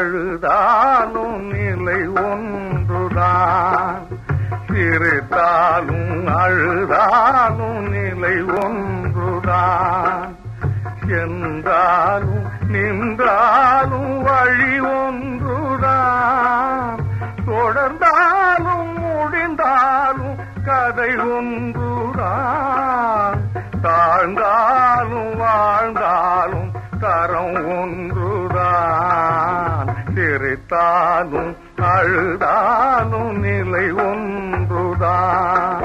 அழுதாலும் நிலை ஒன்றுதான். சிரித்தாலும் அழுதாலும் நிலை ஒன்றுதான். என்றாலும் நின்றாலும் வழி ஒன்றுதான். தொடர்ந்தாலும் முடிந்தாலும் கதை ஒன்றுதான். தாழ்ந்தாலும் வாழ்ந்தாலும் தரம் ஒன்றுதான். சிரித்தாலும் அழுதாலும் நிலை ஒன்றுதான்.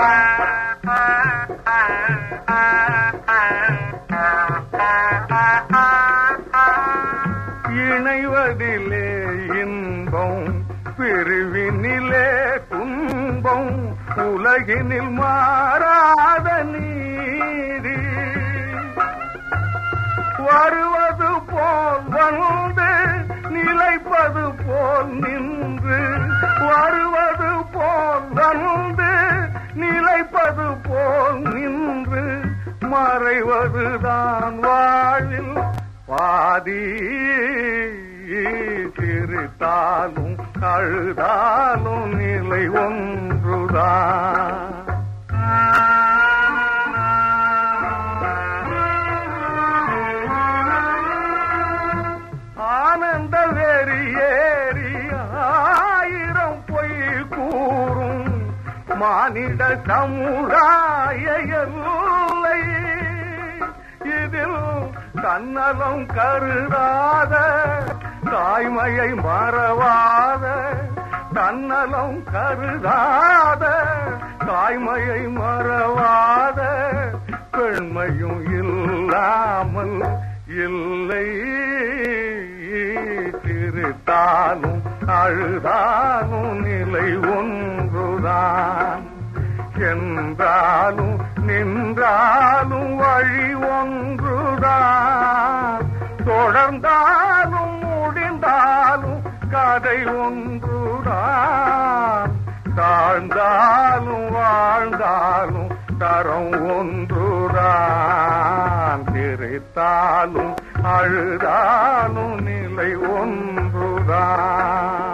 இணைவதிலே இன்பம், பிரிவினிலே துன்பம், உலகினில் மாறாத நீதி. வருவது போல் வந்து நிலைப்பது போல் நின்று, வருவது போல் வந்து நிலைப்பது போல் நின்று, மறைவதுதான் வாழ்வில் பாதி. சிரித்தாலும் அழுதாலும் நிலை ஒன்றுதான். ஆனந்த வெறியேறி ஆயிரம் பொய் கூறும் மானிட சமுதாய எல்லை. இதில் தன்னலம் கருதாத தாய்மையை மறவாத, தன்னலம் கருதாத தாய்மையை மறவாத பெண்மையும் இல்லாமல் இல்லை. சிரித்தாலும் அழுதாலும் நிலை ஒன்றுதான். என்றாலும் நின்றாலும் வழி ஒன்றுதான். தொடர்ந்தாலும் முடிந்தாலும் கதை ஒன்றுதான். தாழ்ந்தாலும் வாழ்ந்தாலும் தரம் ஒன்றுதான். சிரித்தாலும் அழுதாலும் நிலை ஒன்றுதான்.